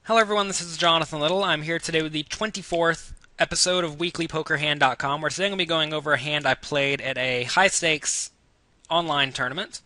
Hello, everyone. This is Jonathan Little. I'm here today with the 24th episode of WeeklyPokerHand.com, where today I'm going to be going over a hand I played at a high stakes online tournament.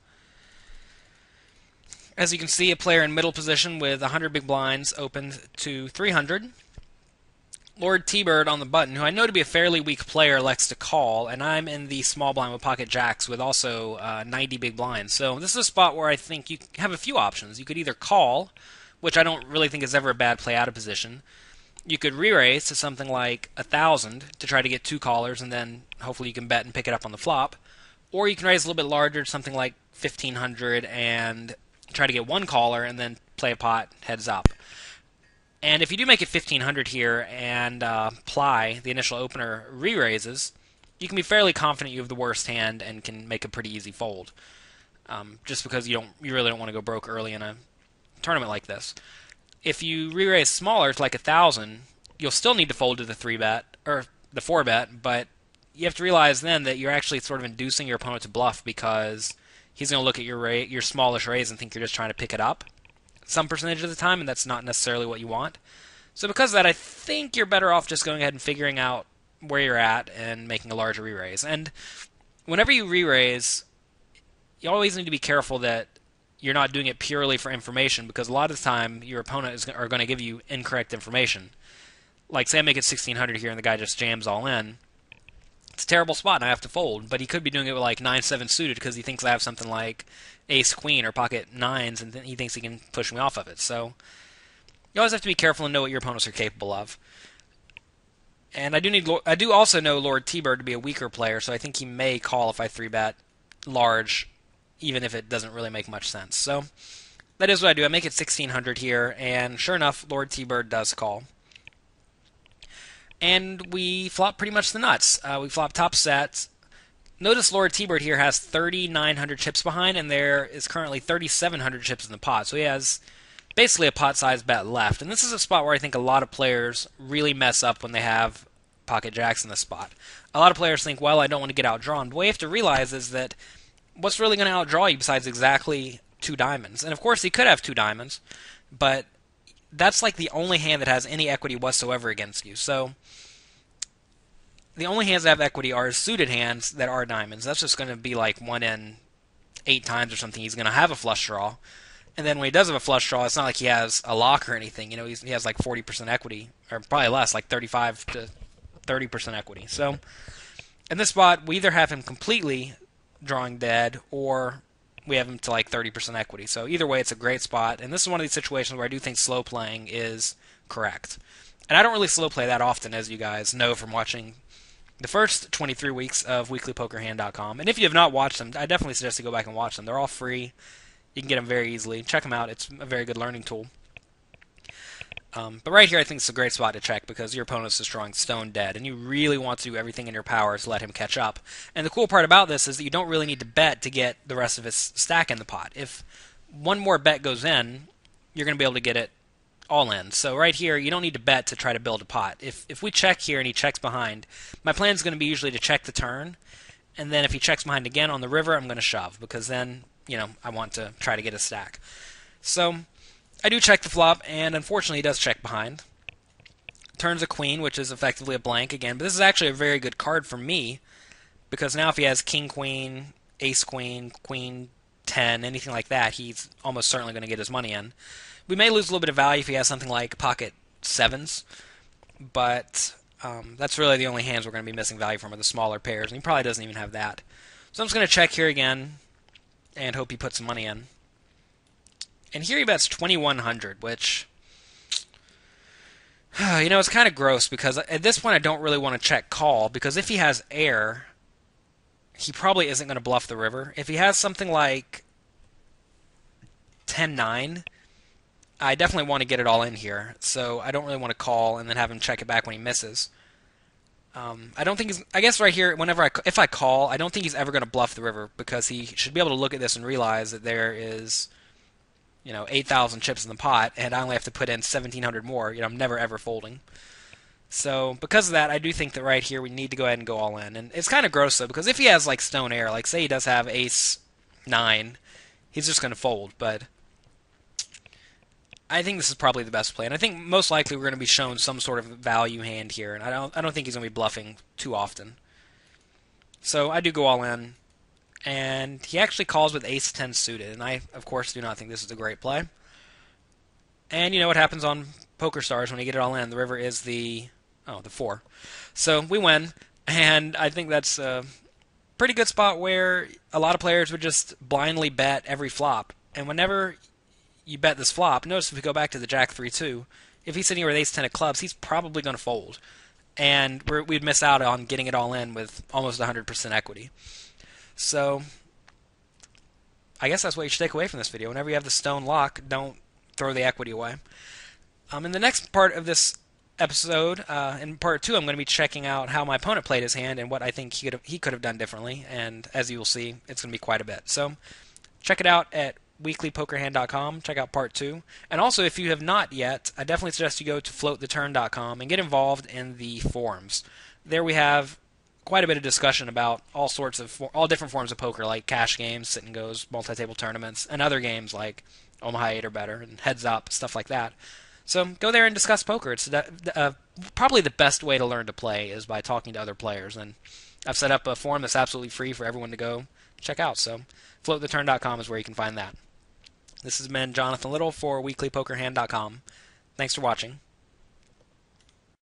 As you can see, a player in middle position with 100 big blinds opened to 300. Lord T-Bird on the button, who I know to be a fairly weak player, likes to call, and I'm in the small blind with pocket jacks with also 90 big blinds. So this is a spot where I think you have a few options. You could either call, which I don't really think is ever a bad play out of position. You could re-raise to something like 1,000 to try to get two callers, and then hopefully you can bet and pick it up on the flop. Or you can raise a little bit larger, something like 1,500, and try to get one caller, and then play a pot heads up. And if you do make it 1,500 here and ply the initial opener re-raises, you can be fairly confident you have the worst hand and can make a pretty easy fold. Just because you really don't want to go broke early in a tournament like this. If you re-raise smaller to like 1,000, you'll still need to fold to the 3-bet or the 4-bet, but you have to realize then that you're actually sort of inducing your opponent to bluff because he's going to look at your smallish raise and think you're just trying to pick it up some percentage of the time, and that's not necessarily what you want. So because of that, I think you're better off just going ahead and figuring out where you're at and making a larger re-raise. And whenever you re-raise, you always need to be careful that you're not doing it purely for information, because a lot of the time your opponent are going to give you incorrect information. Like, say I make it 1,600 here and the guy just jams all in. It's a terrible spot and I have to fold, but he could be doing it with like 9-7 suited because he thinks I have something like ace queen or pocket nines, and he thinks he can push me off of it. So you always have to be careful and know what your opponents are capable of. And I do also know Lord T-Bird to be a weaker player, so I think he may call if I 3-bet large, even if it doesn't really make much sense. So that is what I do. I make it 1,600 here, and sure enough, Lord T-Bird does call. And we flop pretty much the nuts. We flop top sets. Notice Lord T-Bird here has 3,900 chips behind, and there is currently 3,700 chips in the pot. So he has basically a pot-sized bet left. And this is a spot where I think a lot of players really mess up when they have pocket jacks in this spot. A lot of players think, well, I don't want to get outdrawn. But what you have to realize is that what's really going to outdraw you besides exactly two diamonds? And of course, he could have two diamonds, but that's like the only hand that has any equity whatsoever against you. So the only hands that have equity are suited hands that are diamonds. That's just going to be like 1 in 8 times or something. He's going to have a flush draw. And then when he does have a flush draw, it's not like he has a lock or anything. You know, he has like 40% equity, or probably less, like 35 to 30% equity. So in this spot, we either have him completely drawing dead, or we have him to like 30% equity. So either way, it's a great spot. And this is one of these situations where I do think slow playing is correct. And I don't really slow play that often, as you guys know from watching the first 23 weeks of WeeklyPokerHand.com. And if you have not watched them, I definitely suggest you go back and watch them. They're all free. You can get them very easily. Check them out. It's a very good learning tool. But right here, I think it's a great spot to check because your opponent's just drawing stone dead, and you really want to do everything in your power to let him catch up. And the cool part about this is that you don't really need to bet to get the rest of his stack in the pot. If one more bet goes in, you're going to be able to get it all in. So right here, you don't need to bet to try to build a pot. If we check here and he checks behind, my plan is going to be usually to check the turn, and then if he checks behind again on the river, I'm going to shove, because then, you know, I want to try to get a stack. So I do check the flop, and unfortunately he does check behind. Turns a queen, which is effectively a blank again, but this is actually a very good card for me, because now if he has king queen, ace queen, queen 10, anything like that, he's almost certainly going to get his money in. We may lose a little bit of value if he has something like pocket sevens, but that's really the only hands we're going to be missing value from are the smaller pairs, and he probably doesn't even have that. So I'm just going to check here again and hope he puts some money in. And here he bets 2,100, which, you know, it's kind of gross because at this point I don't really want to check call, because if he has air, he probably isn't going to bluff the river. If he has something like 10-9, I definitely want to get it all in here, so I don't really want to call and then have him check it back when he misses. I don't think I guess right here, if I call, I don't think he's ever going to bluff the river, because he should be able to look at this and realize that there is, you know, 8,000 chips in the pot, and I only have to put in 1,700 more. You know, I'm never ever folding. So because of that, I do think that right here we need to go ahead and go all in. And it's kind of gross though, because if he has like stone air, like say he does have ace 9, he's just going to fold. But I think this is probably the best play, and I think most likely we're going to be shown some sort of value hand here, and I don't think he's going to be bluffing too often. So I do go all in, and he actually calls with Ace 10 suited, and I of course do not think this is a great play. And you know what happens on Poker Stars when you get it all in? The river is the 4. So we win, and I think that's a pretty good spot where a lot of players would just blindly bet every flop. And whenever you bet this flop, notice if we go back to the Jack 3-2, if he's sitting here with Ace 10 of clubs, he's probably going to fold. And we'd miss out on getting it all in with almost 100% equity. So I guess that's what you should take away from this video. Whenever you have the stone lock, don't throw the equity away. In the next part of this episode, in part 2, I'm going to be checking out how my opponent played his hand and what I think he could have done differently. And as you will see, it's going to be quite a bit. So check it out at weeklypokerhand.com. Check out part 2. And also, if you have not yet, I definitely suggest you go to floattheturn.com and get involved in the forums. There we have quite a bit of discussion about all different forms of poker, like cash games, sit and goes, multi-table tournaments, and other games like Omaha 8 or better, and Heads Up, stuff like that. So go there and discuss poker. It's probably the best way to learn to play is by talking to other players. And I've set up a forum that's absolutely free for everyone to go check out. So floattheturn.com is where you can find that. This has been Jonathan Little for weeklypokerhand.com. Thanks for watching.